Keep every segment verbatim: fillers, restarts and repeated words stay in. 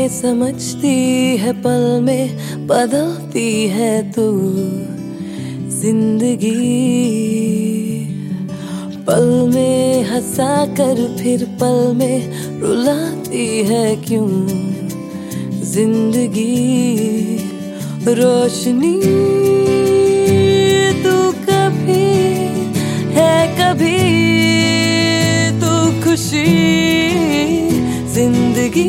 में समझती है, पल में बदलती है तू जिंदगी। पल में हंसा कर फिर पल में रुलाती है क्यों जिंदगी। रोशनी तू कभी है, कभी तू खुशी जिंदगी।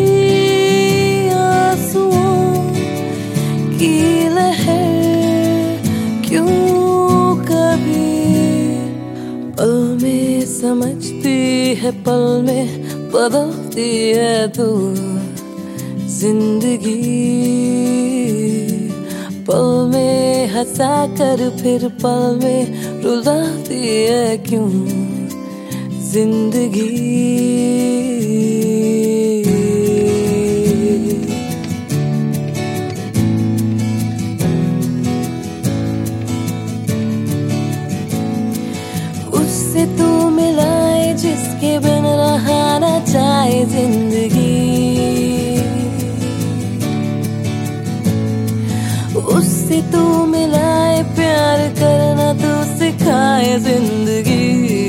आंसुओं की लहर क्यों कभी। पल में समझती है, पल में बदलती है तू जिंदगी। पल में हंसा कर फिर पल में रुलाती है क्यों जिंदगी। उससे तू मिलाए जिसके बिन रहा ना जाए जिंदगी। उससे तू मिलाए प्यार करना तू सिखाए जिंदगी।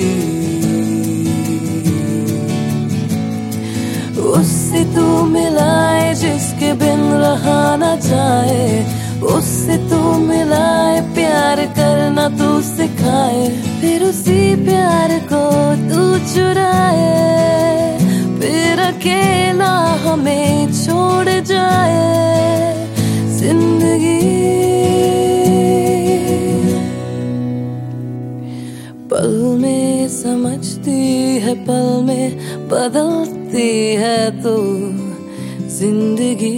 उससे तू मिलाए जिसके बिन रहा ना जाए। उससे तू मिलाए प्यार करना तू सिखाए। फिर उसी प्यार को तू चुराए, फिर अकेला हमें छोड़ जाए जिंदगी। पल में समझती है, पल में बदलती है तू जिंदगी।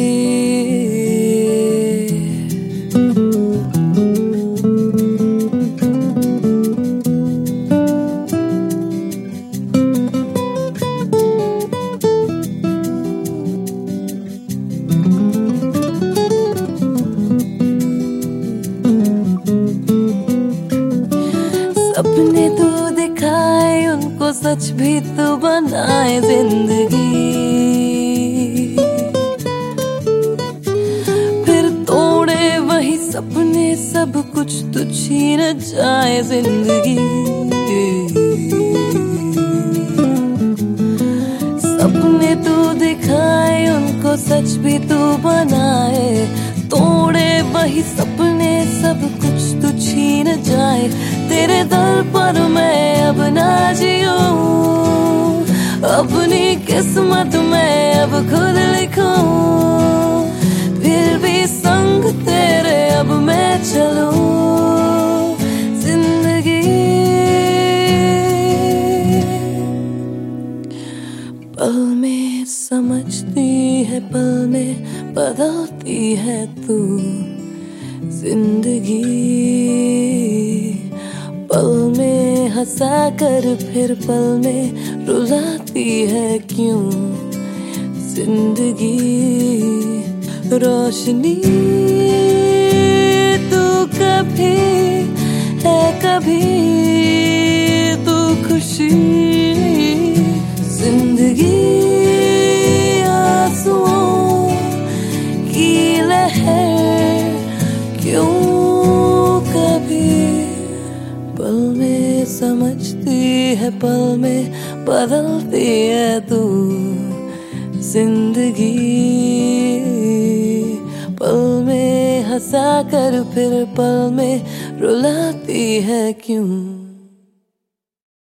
सपने तू दिखाए उनको सच भी तू बनाए जिंदगी। फिर तोड़े वही सपने सब कुछ तू छीन जाए जिंदगी। सपने तू दिखाए उनको सच भी तू बनाए। तोड़े वही सपने सब कुछ तू छीन जाए। तेरे दर पर मैं अब ना जीऊं, अपनी किस्मत में अब खुद लिखूं। फिर भी संग तेरे अब मैं चलूं जिंदगी। पल में समझती है, पल में बदलती है तू जिंदगी। पल में हंसा कर फिर पल में रुलाती है क्यों जिंदगी। रोशनी तू कभी है, कभी तू खुशी जिंदगी। आंसुओं की लहर क्यों कभी। पल में समझती है, पल में बदलती है तू जिंदगी। पल में हंसा कर फिर पल में रुलाती है क्यों।